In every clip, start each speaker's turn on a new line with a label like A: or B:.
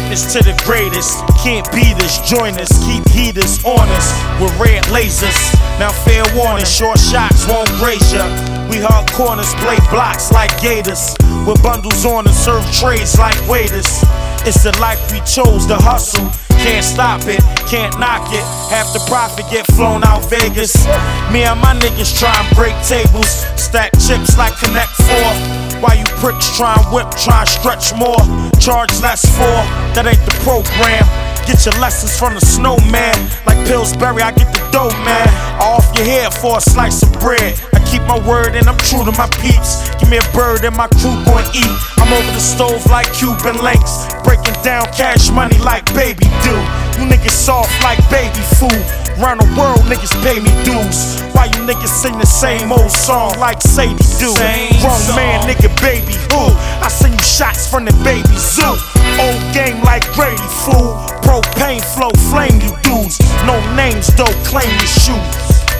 A: Witness to the greatest. Can't beat us, join us. Keep heaters on us with red lasers. Now fair warning, short shots won't graze ya. We hard corners, play blocks like gators. With bundles on and serve trays like waiters. It's the life we chose to hustle. Can't stop it, can't knock it. Half the profit get flown out Vegas. Me and my niggas try and break tables. Stack chips like Connect 4. While you pricks try and whip, try and stretch more. Charge less for, that ain't the program. Get your lessons from the snowman. Like Pillsbury, I get the dough, man. Off your head for a slice of bread. I keep my word and I'm true to my peeps. Give me a bird and my crew gon' eat. I'm over the stove like Cuban links. Breaking down cash money like baby do. You niggas soft like baby food. Round the world, niggas pay me dues. Why you niggas sing the same old song like Sadie do? Wrong man, nigga, baby, who? I send you shots from the baby zoo. Old game like Grady, fool. Propane flow, flame you dudes. No names, don't claim your shoes.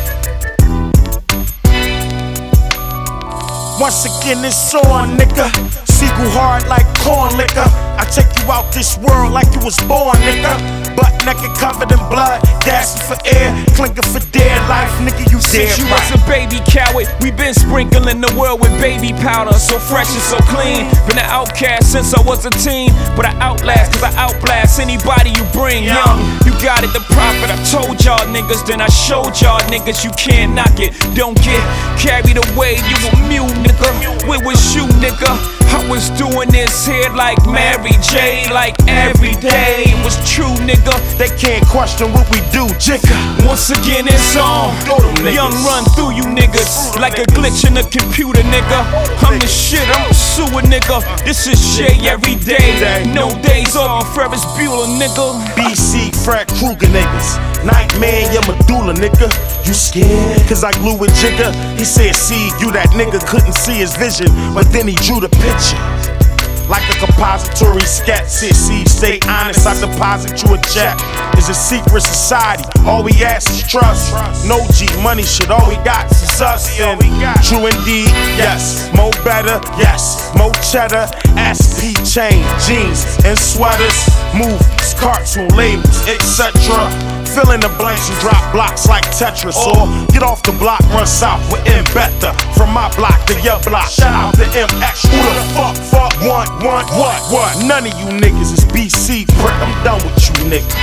A: Once again, it's on, nigga. Seagull hard like corn liquor. I take you out this world like you was born, nigga. Butt naked, covered in blood, gasping for air, clinking for dear life, nigga. You dead.
B: Since you was a baby coward, we been sprinkling the world with baby powder. So fresh and so clean. Been an outcast since I was a teen, but I outlast, cause I outblast anybody you bring. Young, you got it, the prophet. I told y'all niggas, then I showed y'all niggas you can't knock it. Don't get carried away, you a mule, nigga. Where was you, nigga? I was doing this here like Mary J, like every day. It was true, nigga.
A: They can't question what we do, jigga.
B: Once again, it's on. Young run through you niggas like a glitch in the computer, nigga. I'm the shit, I'm a sewer, nigga. This is shit every day. No days off, Ferris Bueller, nigga.
A: BC, Fred Krueger, niggas. Nightmare, your medulla, nigga. You scared? Cause I glue with Jigga. He said, see, you that nigga couldn't see his vision, but then he drew the picture. Like a compository sketch, see, stay honest, I deposit you a check. It's a secret society, all we ask is trust. No G money shit, all we got is us. And true indeed, yes. More better, yes. More cheddar, SP chain, jeans and sweaters, movies, cartoon labels, etc. Fill in the blanks and drop blocks like Tetris. Or get off the block, run south with M better. From my block to your block. Shout out to MX. Who the fuck, what? None of you niggas is BC, prick. I'm done with you niggas.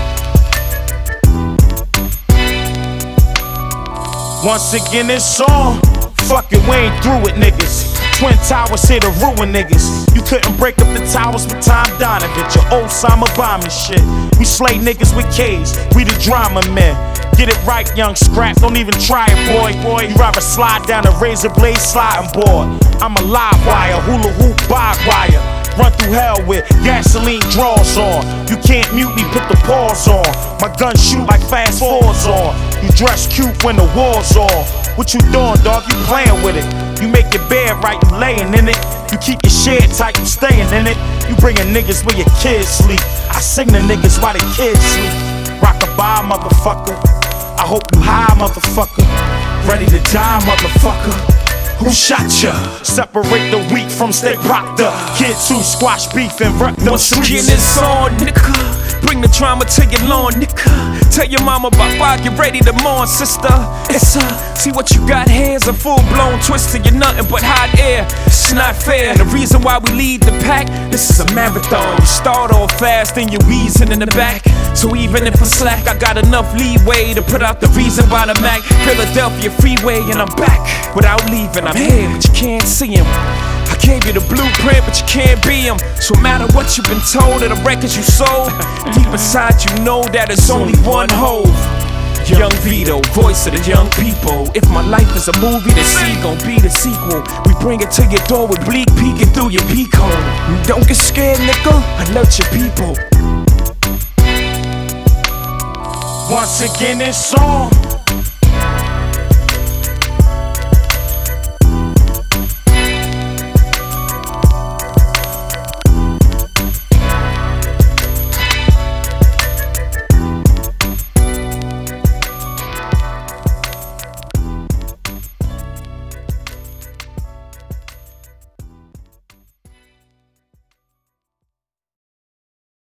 A: Once again, it's on. Fuck it, we ain't through with niggas. Twin Towers here to ruin niggas. You couldn't break up the towers with Tom Donovan, your Osama bombing shit. We slay niggas with K's, we the drama men. Get it right, young scrap, don't even try it, boy. You rather slide down a razor blade sliding board. I'm a live wire, hula hoop barbed wire. Run through hell with gasoline draws on. You can't mute me, put the pause on. My gun shoot like fast forwards on. You dress cute when the war's on. What you doing, dog? You playing with it. You make your bed right, you laying in it. You keep your shed tight, you staying in it. You bringing niggas where your kids sleep. I sing the niggas while the kids sleep. Rock-a-bye, motherfucker. I hope you high, motherfucker. Ready to die, motherfucker. Who shot ya? Separate the wheat from steak proctor. Kids who squash beef and rep them
B: Once
A: streets.
B: again, it's on, nigga. Bring the drama to your lawn, nigga. Tell your mama about why get ready to mourn, sister. It's see what you got here is a full-blown twister. You're nothing but hot air. It's not fair. And the reason why we lead the pack, this is a marathon. You start off fast, then you're wheezing in the back. So even if I slack, I got enough leeway to put out the reason why the Mac. Philadelphia freeway, and I'm back without leaving. I'm here, but you can't see him. I gave you the blueprint, but you can't be him. So no matter what you've been told or the records you sold, deep inside you know that it's only one Hove. Young Vito, voice of the young people. If my life is a movie, the C gon' be the sequel. We bring it to your door with bleak peeking through your peak hole. Don't get scared, nigga, alert your people.
A: Once again, it's on.